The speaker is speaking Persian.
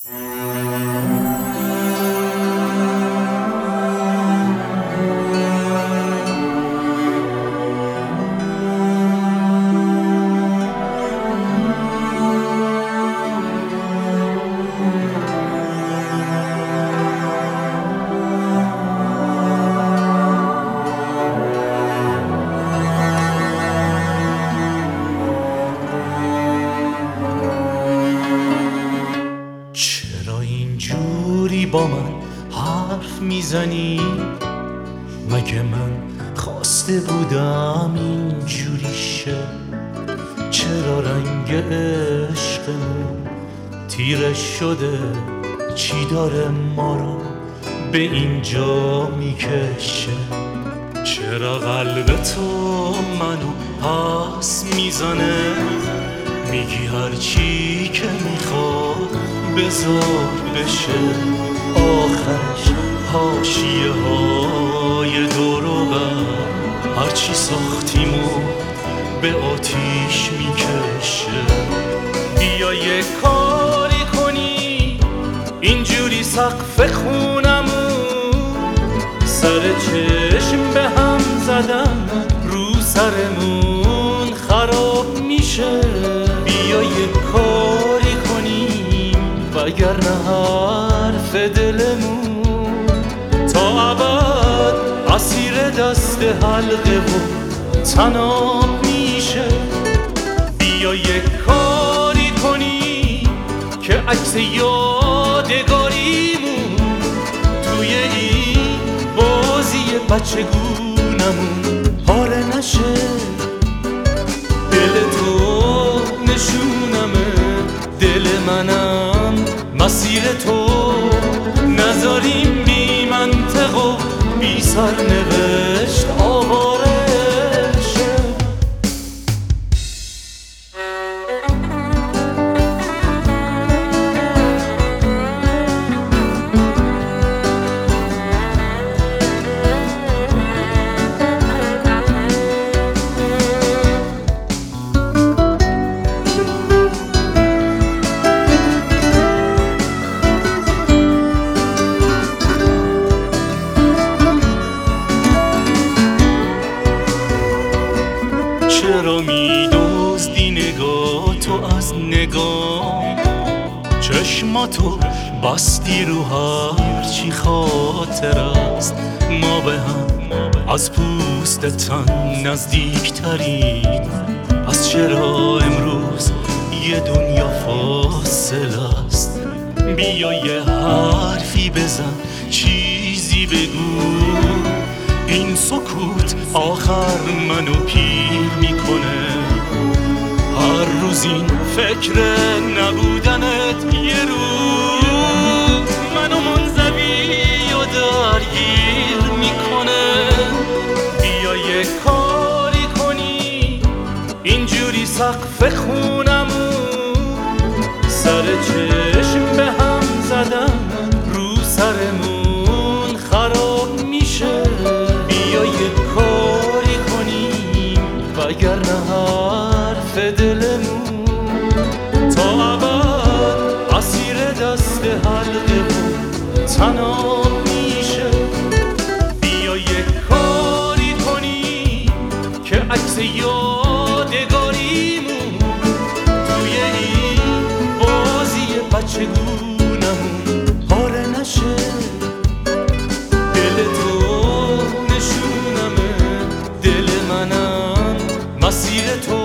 چرا اینجوری با من حرف میزنی؟ مگه من خواسته بودم اینجوری شه؟ چرا رنگ عشقمون تیره شده؟ چی داره ما رو به اینجا میکشه؟ چرا قلب تو منو پس میزنه؟ میگی هرچی که میخواد بذار بشه، آخرش حاشیه های دور و بر هرچی ساختیمو به آتیش میکشه. بیا یه کاری کنی اینجوری سقف خونمون سر چشم به هم زدن رو سرمون خراب میشه. بیا یه کاری کنیم وگرنه حرف دلمون تا ابد اسیر دست حلقه و طناب میشه. بیا یه کاری کنی که عکس یادگاریمون توی این بازی بچگونمون پاره نشه. دل تو نشونمه، دل منم مسیر تو، نذاریم بی منطق و بی سرنوشت آواره شه. چرا میدزدی نگاه تو از نگاه؟ چشماتو بستی رو هرچی خاطر است. ما به هم از پوست تن نزدیک تریم، پس چرا امروز یه دنیا فاصله است؟ بیا یه حرفی بزن، چیزی بگو، این سکوت آخر منو پیر میکنه. هر روز این فکر نبودنت یه روز منو منزوی و درگیر میکنه. بیا یه کاری کنی اینجوری سقف خونمون سر چشم به هم زدن رو سرمون خراب میشه. بیا یه کاری کنیم وگرنه حرف دلمون تا ابد اسیر دست حلقه و طناب میشه. بیا یه کاری کنی که عکس یادگاریمون توی این بازی بچگونمون پاره نشه. دل تو نشونمه، دل منم مسیر تو،